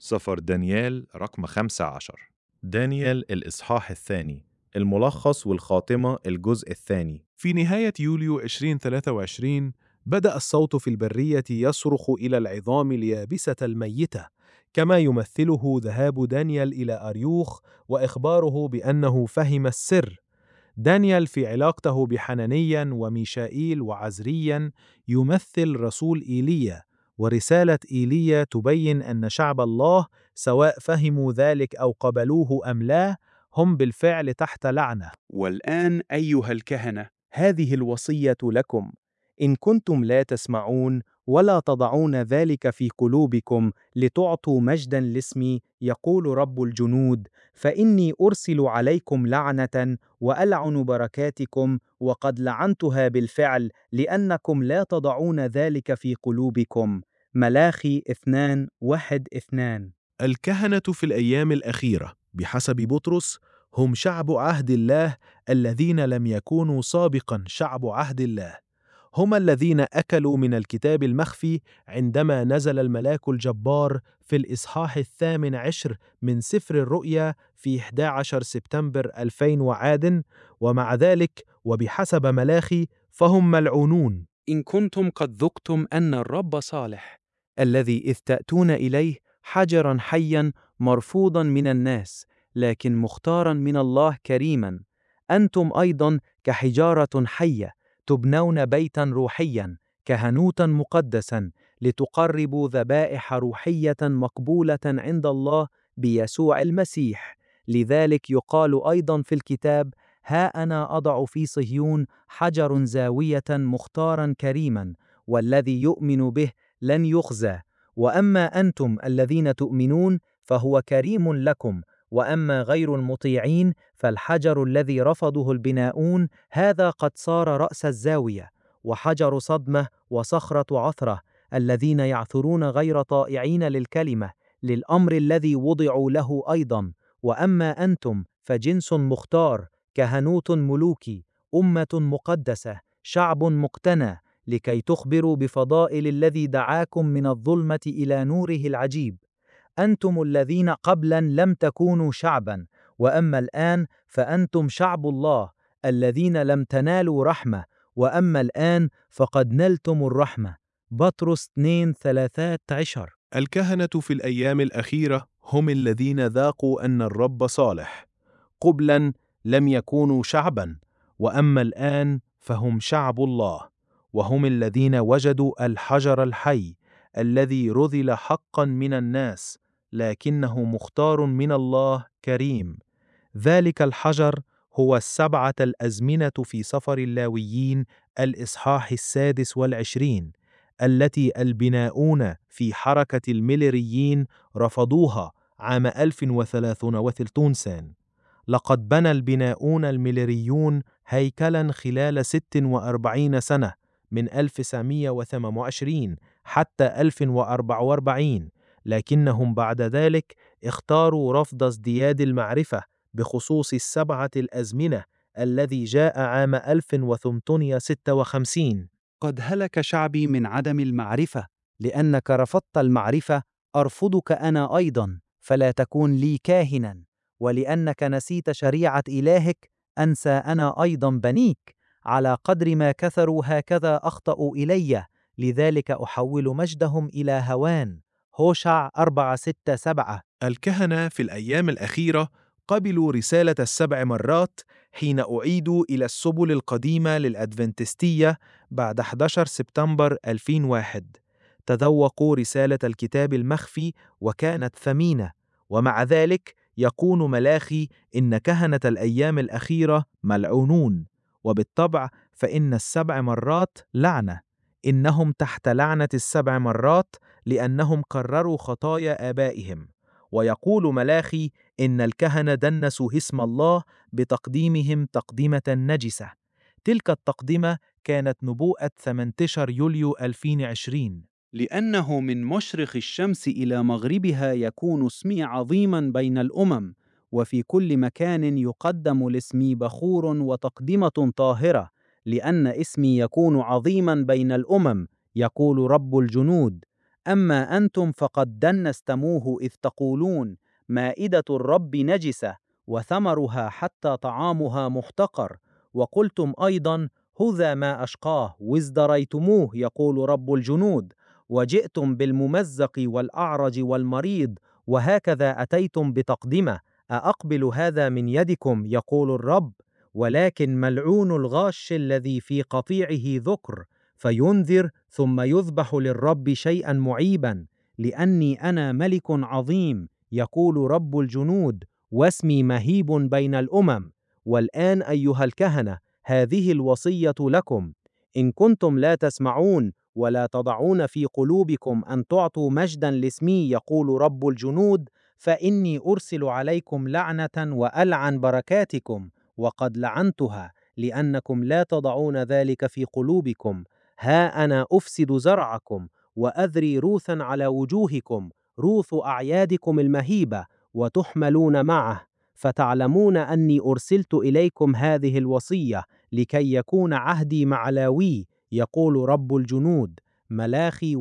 سفر دانيال رقم 15. دانيال الإصحاح الثاني، الملخص والخاتمة الجزء الثاني. في نهاية يوليو 2023 بدأ الصوت في البرية يصرخ إلى العظام اليابسة الميتة، كما يمثله ذهاب دانيال إلى أريوخ وإخباره بأنه فهم السر. دانيال في علاقته بحنانيا وميشائيل وعزريا يمثل رسول إيليا، ورسالة إيليا تبين أن شعب الله سواء فهموا ذلك أو قبلوه أم لا هم بالفعل تحت لعنة. والآن أيها الكهنة، هذه الوصية لكم: إن كنتم لا تسمعون ولا تضعون ذلك في قلوبكم لتعطوا مجدا لاسمي، يقول رب الجنود، فإني أرسل عليكم لعنة وألعن بركاتكم، وقد لعنتها بالفعل لأنكم لا تضعون ذلك في قلوبكم. ملاخي 2:1-2. الكهنة في الأيام الأخيرة بحسب بطرس هم شعب عهد الله الذين لم يكونوا سابقا شعب عهد الله، هم الذين أكلوا من الكتاب المخفي عندما نزل الملاك الجبار في الإصحاح 18 من سفر الرؤيا في 11 سبتمبر 2000 عاد، ومع ذلك وبحسب ملاخي فهم ملعونون. إن كنتم قد ذقتم أن الرب صالح، الذي إذ تأتون إليه حجرا حيا مرفوضا من الناس، لكن مختارا من الله كريما، أنتم أيضا كحجارة حية تبنون بيتا روحيا كهنوتا مقدسا لتقربوا ذبائح روحية مقبولة عند الله بيسوع المسيح. لذلك يقال أيضا في الكتاب: ها أنا أضع في صهيون حجر زاوية مختارا كريما، والذي يؤمن به لن يخزى. وأما أنتم الذين تؤمنون فهو كريم لكم، وأما غير المطيعين فالحجر الذي رفضه البناؤون هذا قد صار رأس الزاوية، وحجر صدمة وصخرة عثرة، الذين يعثرون غير طائعين للكلمة للأمر الذي وضعوا له أيضا. وأما أنتم فجنس مختار، كهنوت ملوكي، أمة مقدسة، شعب مقتنى، لكي تخبروا بفضائل الذي دعاكم من الظلمة إلى نوره العجيب. أنتم الذين قبلا لم تكونوا شعبا، وأما الآن فأنتم شعب الله، الذين لم تنالوا رحمة، وأما الآن فقد نلتم الرحمة. بطرس 2:13. الكهنة في الأيام الأخيرة هم الذين ذاقوا أن الرب صالح، قبلا لم يكونوا شعبا، وأما الآن فهم شعب الله، وهم الذين وجدوا الحجر الحي الذي رذل حقا من الناس، لكنه مختار من الله كريم. ذلك الحجر هو 7 الأزمنة في سفر اللاويين الإصحاح 26، التي البناؤون في حركة الميلريين رفضوها عام 1330. لقد بنى البناؤون الميلريون هيكلا خلال 46 سنة من 1928 حتى 1044، لكنهم بعد ذلك اختاروا رفض ازدياد المعرفة بخصوص 7 الأزمنة الذي جاء عام 1856. قد هلك شعبي من عدم المعرفة، لأنك رفضت المعرفة أرفضك أنا أيضا، فلا تكون لي كاهنا. ولأنك نسيت شريعة إلهك أنسى أنا أيضا بنيك، على قدر ما كثروا هكذا أخطأوا إلي، لذلك أحول مجدهم إلى هوان. هوشع 4:6-7. الكهنة في الأيام الأخيرة قبلوا رسالة ال7 مرات حين أعيدوا إلى السبل القديمة للأدفنتستية بعد 11 سبتمبر 2001. تذوقوا رسالة الكتاب المخفي وكانت ثمينة، ومع ذلك يقول ملاخي إن كهنة الأيام الأخيرة ملعونون، وبالطبع فإن ال7 مرات لعنة. إنهم تحت لعنة ال7 مرات لأنهم قرروا خطايا آبائهم. ويقول ملاخي إن الكهنة دنسوا اسم الله بتقديمهم تقدمة نجسة. تلك التقدمة كانت نبوءة 18 يوليو 2020. لأنه من مشرق الشمس إلى مغربها يكون اسمي عظيما بين الأمم، وفي كل مكان يقدم لاسمي بخور وتقدمة طاهرة، لأن اسمي يكون عظيما بين الأمم، يقول رب الجنود. أما أنتم فقد دنستموه إذ تقولون مائدة الرب نجسة وثمرها حتى طعامها محتقر، وقلتم أيضا هذا ما أشقاه وازدريتموه يقول رب الجنود، وجئتم بالممزق والأعرج والمريض وهكذا أتيتم بتقدمة. أأقبل هذا من يدكم يقول الرب؟ ولكن ملعون الغاش الذي في قطيعه ذكر فينذر ثم يذبح للرب شيئا معيبا، لأني أنا ملك عظيم يقول رب الجنود، واسمي مهيب بين الأمم. والآن أيها الكهنة هذه الوصية لكم: إن كنتم لا تسمعون ولا تضعون في قلوبكم أن تعطوا مجدا لاسمي يقول رب الجنود، فإني أرسل عليكم لعنة وألعن بركاتكم، وقد لعنتها لأنكم لا تضعون ذلك في قلوبكم. ها أنا أفسد زرعكم وأذري روثا على وجوهكم، روث أعيادكم المهيبة، وتحملون معه، فتعلمون أني أرسلت إليكم هذه الوصية لكي يكون عهدي مع لاوي يقول رب الجنود. ملاخي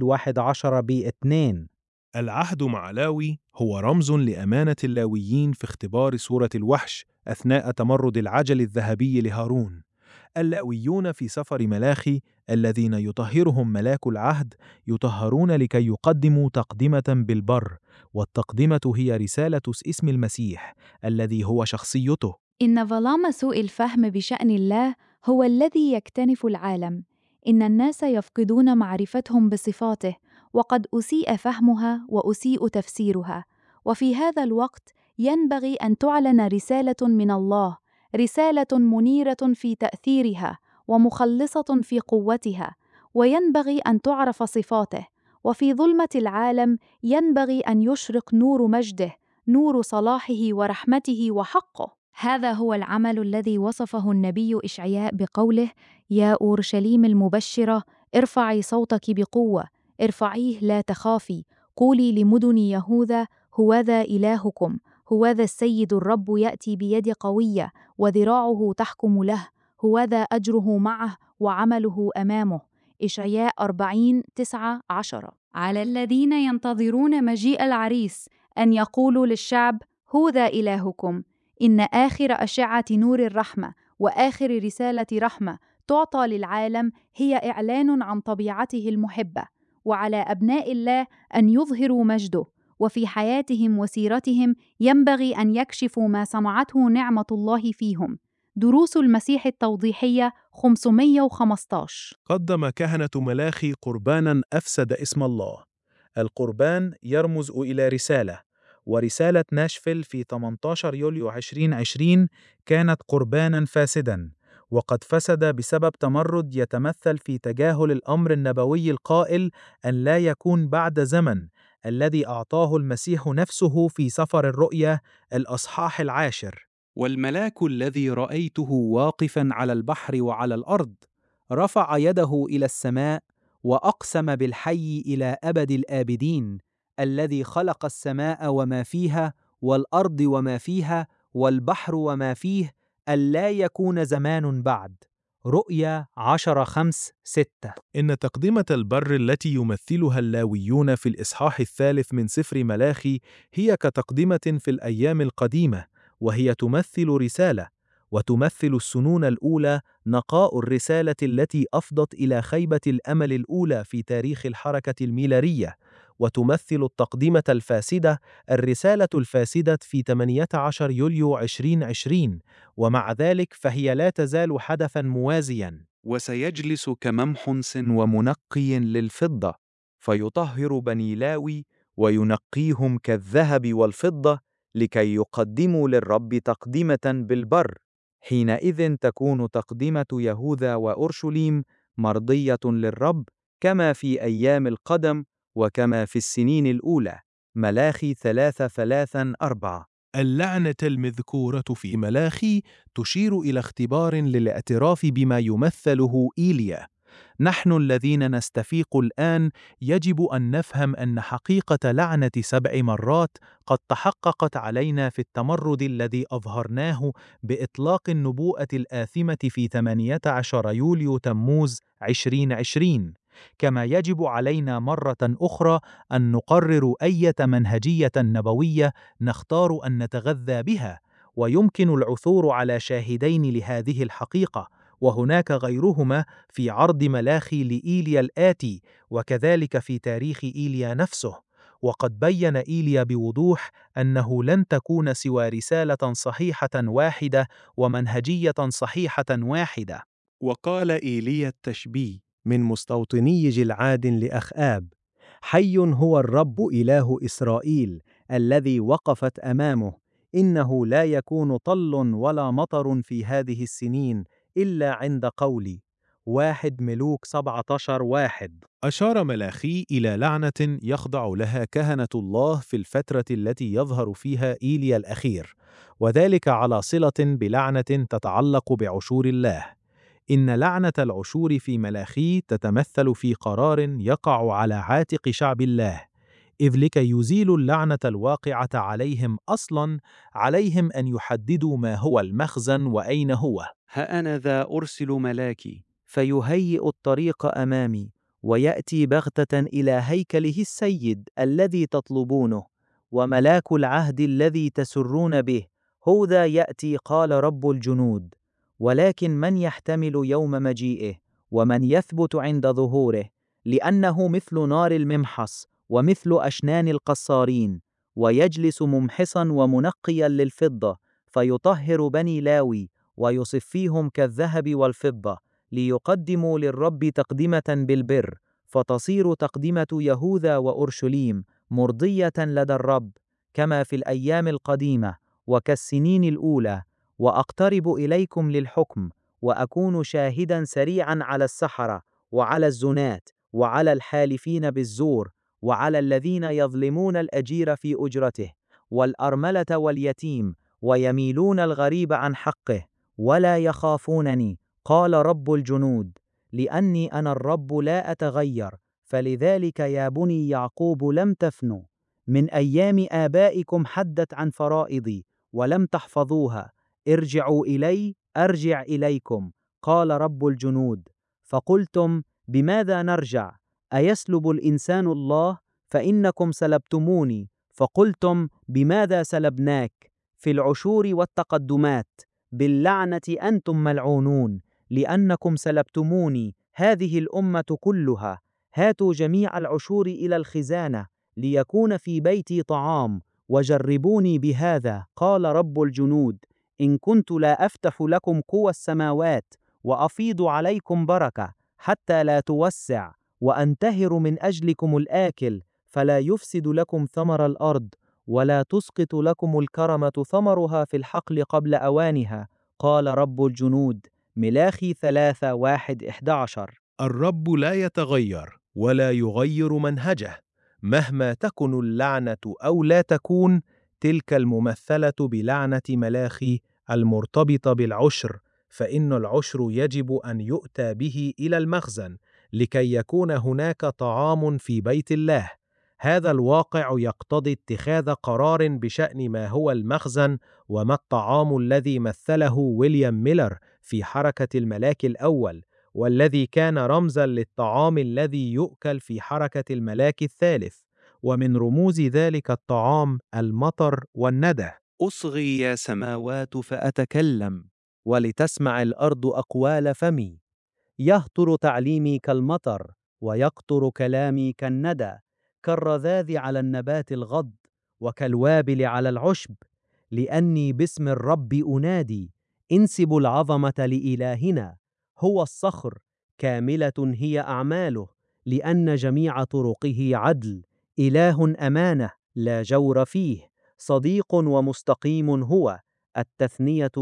1:11-2. العهد مع لاوي هو رمز لأمانة اللاويين في اختبار سورة الوحش أثناء تمرد العجل الذهبي لهارون. اللاويون في سفر ملاخي الذين يطهرهم ملاك العهد يطهرون لكي يقدموا تقدمة بالبر، والتقدمة هي رسالة اسم المسيح الذي هو شخصيته. إن ظلام سوء الفهم بشأن الله هو الذي يكتنف العالم. إن الناس يفقدون معرفتهم بصفاته، وقد أسيء فهمها وأسيء تفسيرها. وفي هذا الوقت ينبغي أن تعلن رسالة من الله، رسالة منيرة في تأثيرها ومخلصة في قوتها، وينبغي أن تعرف صفاته. وفي ظلمة العالم ينبغي أن يشرق نور مجده، نور صلاحه ورحمته وحقه. هذا هو العمل الذي وصفه النبي إشعياء بقوله: يا أورشليم المبشرة، ارفعي صوتك بقوة، ارفعيه لا تخافي، قولي لمدن يهوذا: هوذا إلهكم، هوذا السيد الرب يأتي بيد قوية وذراعه تحكم له، هوذا أجره معه وعمله أمامه. إشعياء 40:9-10. على الذين ينتظرون مجيء العريس أن يقولوا للشعب: هوذا إلهكم. إن آخر أشعة نور الرحمة وآخر رسالة رحمة تعطى للعالم هي إعلان عن طبيعته المحبة، وعلى أبناء الله أن يظهروا مجده، وفي حياتهم وسيرتهم ينبغي أن يكشفوا ما صنعته نعمة الله فيهم. دروس المسيح التوضيحية 515. قدم كهنة ملاخي قرباناً أفسد اسم الله. القربان يرمز إلى رسالة، ورسالة ناشفيل في 18 يوليو 2020 كانت قرباناً فاسداً، وقد فسد بسبب تمرد يتمثل في تجاهل الأمر النبوي القائل أن لا يكون بعد زمن الذي أعطاه المسيح نفسه في سفر الرؤيا الأصحاح 10. والملاك الذي رأيته واقفا على البحر وعلى الأرض رفع يده إلى السماء وأقسم بالحي إلى أبد الآبدين، الذي خلق السماء وما فيها والأرض وما فيها والبحر وما فيه، ألا يكون زمان بعد. رؤيا 10:5-6. إن تقدمة البر التي يمثلها اللاويون في الإصحاح 3 من سفر ملاخي هي كتقدمة في الأيام القديمة، وهي تمثل رسالة، وتمثل السنون الأولى نقاء الرسالة التي أفضت إلى خيبة الأمل الأولى في تاريخ الحركة الميلارية، وتمثل التقدمة الفاسدة الرسالة الفاسدة في 18 يوليو 2020، ومع ذلك فهي لا تزال حدثاً موازياً. وسيجلس كممحنس ومنقي للفضة، فيطهر بني لاوي وينقيهم كالذهب والفضة لكي يقدموا للرب تقدمة بالبر. حينئذ تكون تقدمة يهوذا وأورشليم مرضية للرب كما في أيام القدم وكما في السنين الأولى. ملاخي 3:3-4. اللعنة المذكورة في ملاخي تشير إلى اختبار للاعتراف بما يمثله إيليا. نحن الذين نستفيق الآن يجب أن نفهم أن حقيقة لعنة 7 مرات قد تحققت علينا في التمرد الذي أظهرناه بإطلاق النبوءة الآثمة في 18 يوليو تموز 2020. كما يجب علينا مرة أخرى أن نقرر أية منهجية نبوية نختار أن نتغذى بها، ويمكن العثور على شاهدين لهذه الحقيقة، وهناك غيرهما في عرض ملاخي لإيليا الآتي، وكذلك في تاريخ إيليا نفسه. وقد بين إيليا بوضوح أنه لن تكون سوى رسالة صحيحة واحدة ومنهجية صحيحة واحدة. وقال إيليا التشبيه من مستوطني جلعاد لأخآب: حي هو الرب إله إسرائيل الذي وقفت أمامه، إنه لا يكون طل ولا مطر في هذه السنين إلا عند قولي. 1 ملوك 17:1. أشار ملاخي إلى لعنة يخضع لها كهنة الله في الفترة التي يظهر فيها إيليا الأخير، وذلك على صلة بلعنة تتعلق بعشور الله. إن لعنة العشور في ملاخي تتمثل في قرار يقع على عاتق شعب الله، إذ لكي يزيلوا اللعنة الواقعة عليهم أصلاً عليهم أن يحددوا ما هو المخزن وأين هو. ها أنا ذا أرسل ملاكي فيهيئ الطريق أمامي، ويأتي بغتة إلى هيكله السيد الذي تطلبونه، وملاك العهد الذي تسرون به هوذا يأتي، قال رب الجنود. ولكن من يحتمل يوم مجيئه، ومن يثبت عند ظهوره؟ لأنه مثل نار الممحص ومثل أشنان القصارين، ويجلس ممحصا ومنقيا للفضة، فيطهر بني لاوي ويصفيهم كالذهب والفضة، ليقدموا للرب تقدمة بالبر، فتصير تقدمة يهوذا وأورشليم مرضية لدى الرب كما في الأيام القديمة وكالسنين الأولى. وأقترب إليكم للحكم، وأكون شاهدا سريعا على السحرة وعلى الزنات وعلى الحالفين بالزور وعلى الذين يظلمون الأجير في أجرته والأرملة واليتيم، ويميلون الغريب عن حقه، ولا يخافونني، قال رب الجنود. لأني أنا الرب لا أتغير، فلذلك يا بني يعقوب لم تفنوا. من أيام آبائكم حدت عن فرائضي ولم تحفظوها، ارجعوا إلي أرجع إليكم، قال رب الجنود. فقلتم: بماذا نرجع؟ أيسلب الإنسان الله؟ فإنكم سلبتموني. فقلتم: بماذا سلبناك؟ في العشور والتقدمات. باللعنة أنتم ملعونون، لأنكم سلبتموني هذه الأمة كلها. هاتوا جميع العشور إلى الخزانة، ليكون في بيتي طعام، وجربوني بهذا، قال رب الجنود. إن كنت لا أفتح لكم قوى السماوات وأفيض عليكم بركة حتى لا توسع، وأنتهر من أجلكم الآكل فلا يفسد لكم ثمر الأرض، ولا تسقط لكم الكرمة ثمرها في الحقل قبل أوانها، قال رب الجنود. ملاخي 3:1-11. الرب لا يتغير ولا يغير منهجه مهما تكن اللعنة أو لا تكون. تلك الممثلة بلعنة ملاخي المرتبطة بالعشر، فإن العشر يجب أن يؤتى به إلى المخزن لكي يكون هناك طعام في بيت الله. هذا الواقع يقتضي اتخاذ قرار بشأن ما هو المخزن وما الطعام الذي مثله ويليام ميلر في حركة الملاك الأول، والذي كان رمزاً للطعام الذي يؤكل في حركة الملاك الثالث، ومن رموز ذلك الطعام المطر والندى. أصغي يا سماوات فأتكلم، ولتسمع الأرض أقوال فمي. يهطر تعليمي كالمطر، ويقطر كلامي كالندى، كالرذاذ على النبات الغض، وكالوابل على العشب. لأني باسم الرب أنادي، انسبوا العظمة لإلهنا. هو الصخر، كاملة هي أعماله، لأن جميع طرقه عدل. إله أمانة لا جور فيه، صديق ومستقيم هو. التثنية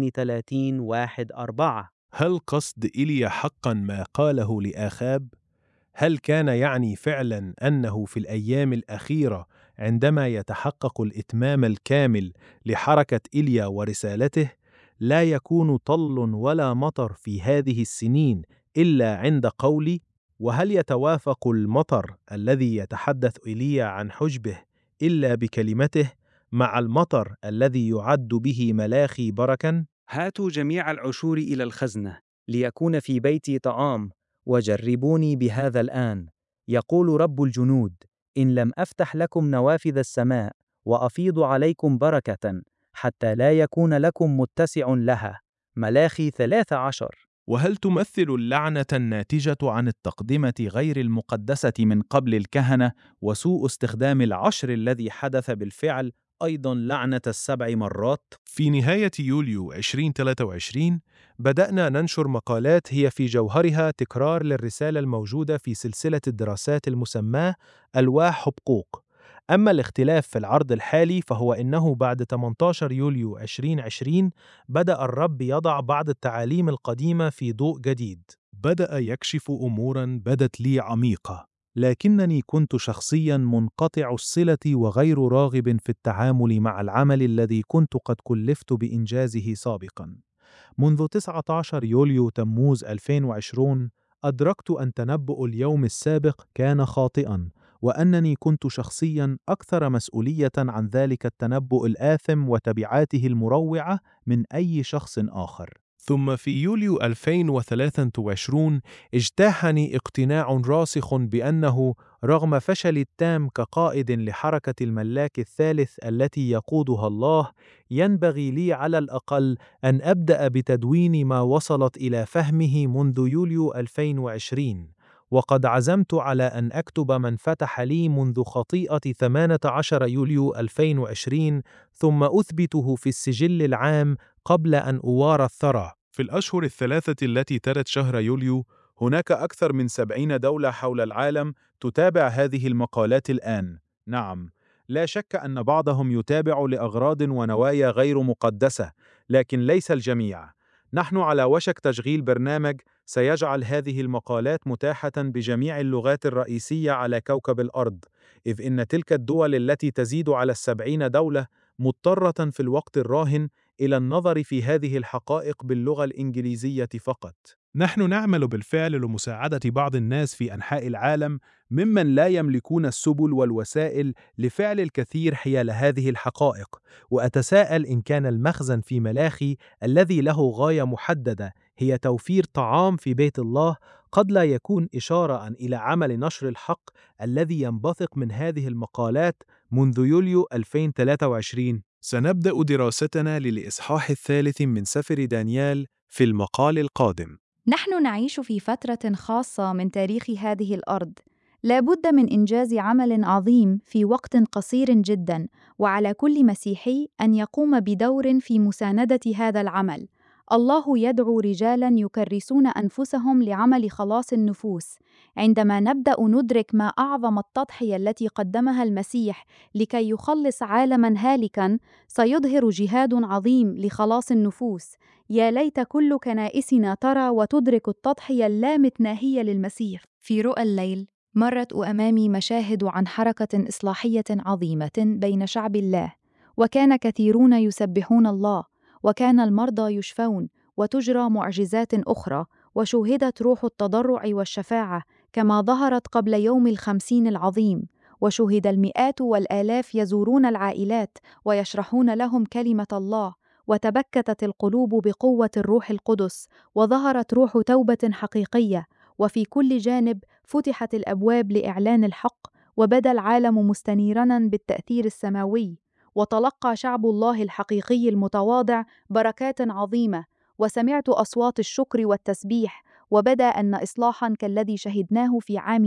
32:1-4. هل قصد إيليا حقاً ما قاله لآخاب؟ هل كان يعني فعلاً أنه في الأيام الأخيرة عندما يتحقق الإتمام الكامل لحركة إيليا ورسالته لا يكون طل ولا مطر في هذه السنين إلا عند قولي؟ وهل يتوافق المطر الذي يتحدث إيليا عن حجبه إلا بكلمته مع المطر الذي يعد به ملاخي بركاً؟ هاتوا جميع العشور إلى الخزنة، ليكون في بيتي طعام، وجربوني بهذا الآن، يقول رب الجنود، إن لم أفتح لكم نوافذ السماء وأفيض عليكم بركة حتى لا يكون لكم متسع لها. ملاخي 13. وهل تمثل اللعنة الناتجة عن التقدمة غير المقدسة من قبل الكهنة وسوء استخدام العشر الذي حدث بالفعل أيضاً لعنة ال7 مرات؟ في نهاية يوليو 2023 بدأنا ننشر مقالات هي في جوهرها تكرار للرسالة الموجودة في سلسلة الدراسات المسماة ألواح حقوق. أما الاختلاف في العرض الحالي فهو إنه بعد 18 يوليو 2020 بدأ الرب يضع بعض التعاليم القديمة في ضوء جديد. بدأ يكشف أموراً بدت لي عميقة، لكنني كنت شخصياً منقطع الصلة وغير راغب في التعامل مع العمل الذي كنت قد كلفت بإنجازه سابقاً. منذ 19 يوليو تموز 2020 أدركت أن تنبؤ اليوم السابق كان خاطئاً، وأنني كنت شخصياً أكثر مسؤولية عن ذلك التنبؤ الآثم وتبعاته المروعة من أي شخص آخر. ثم في يوليو 2023 اجتاحني اقتناع راسخ بأنه رغم فشلي التام كقائد لحركة الملاك الثالث التي يقودها الله، ينبغي لي على الأقل أن أبدأ بتدوين ما وصلت إلى فهمه منذ يوليو 2020. وقد عزمت على أن أكتب من فتح لي منذ خطيئة 18 يوليو 2020 ثم أثبته في السجل العام قبل أن أوارى الثرى. في الأشهر الثلاثة التي تلت شهر يوليو هناك أكثر من 70 دولة حول العالم تتابع هذه المقالات الآن. نعم، لا شك أن بعضهم يتابع لأغراض ونوايا غير مقدسة، لكن ليس الجميع. نحن على وشك تشغيل برنامج سيجعل هذه المقالات متاحة بجميع اللغات الرئيسية على كوكب الأرض، إذ إن تلك الدول التي تزيد على 70 دولة مضطرة في الوقت الراهن إلى النظر في هذه الحقائق باللغة الإنجليزية فقط. نحن نعمل بالفعل لمساعدة بعض الناس في أنحاء العالم ممن لا يملكون السبل والوسائل لفعل الكثير حيال هذه الحقائق، وأتساءل إن كان المخزن في ملاخي الذي له غاية محددة هي توفير طعام في بيت الله قد لا يكون إشارة إلى عمل نشر الحق الذي ينبثق من هذه المقالات منذ يوليو 2023. سنبدأ دراستنا للإصحاح الثالث من سفر دانيال في المقال القادم. نحن نعيش في فترة خاصة من تاريخ هذه الأرض. لا بد من إنجاز عمل عظيم في وقت قصير جداً، وعلى كل مسيحي أن يقوم بدور في مساندة هذا العمل. الله يدعو رجالاً يكرسون أنفسهم لعمل خلاص النفوس. عندما نبدأ ندرك ما أعظم التضحية التي قدمها المسيح لكي يخلص عالماً هالكاً، سيظهر جهاد عظيم لخلاص النفوس. يا ليت كل كنائسنا ترى وتدرك التضحية اللامتناهية للمسيح. في رؤى الليل مرت أمامي مشاهد عن حركة إصلاحية عظيمة بين شعب الله، وكان كثيرون يسبحون الله، وكان المرضى يشفون، وتجرى معجزات أخرى، وشوهدت روح التضرع والشفاعة كما ظهرت قبل يوم الخمسين العظيم، وشوهد المئات والآلاف يزورون العائلات ويشرحون لهم كلمة الله، وتبكتت القلوب بقوة الروح القدس، وظهرت روح توبة حقيقية، وفي كل جانب فتحت الأبواب لإعلان الحق، وبدا العالم مستنيراً بالتأثير السماوي، وتلقى شعب الله الحقيقي المتواضع بركات عظيمة، وسمعت أصوات الشكر والتسبيح، وبدا أن إصلاحاً كالذي شهدناه في عام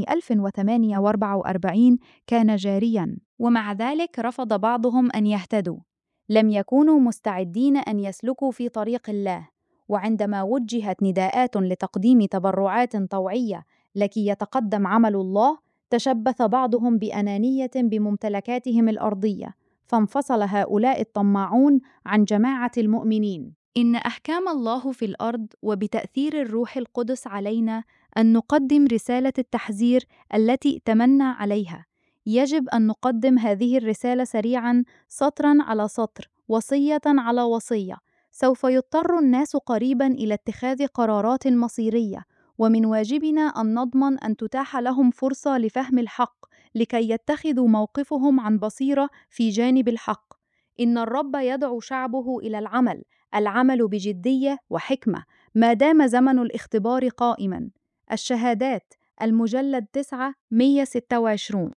1844 كان جارياً، ومع ذلك رفض بعضهم أن يهتدوا. لم يكونوا مستعدين أن يسلكوا في طريق الله، وعندما وجهت نداءات لتقديم تبرعات طوعية لكي يتقدم عمل الله، تشبث بعضهم بأنانية بممتلكاتهم الأرضية، فانفصل هؤلاء الطماعون عن جماعة المؤمنين. إن أحكام الله في الأرض وبتأثير الروح القدس علينا أن نقدم رسالة التحذير التي ائتمنا عليها. يجب أن نقدم هذه الرسالة سريعاً، سطراً على سطر، وصية على وصية. سوف يضطر الناس قريباً إلى اتخاذ قرارات مصيرية، ومن واجبنا أن نضمن أن تتاح لهم فرصة لفهم الحق لكي يتخذوا موقفهم عن بصيرة في جانب الحق. إن الرب يدعو شعبه إلى العمل بجدية وحكمة ما دام زمن الاختبار قائماً. الشهادات المجلد 9 126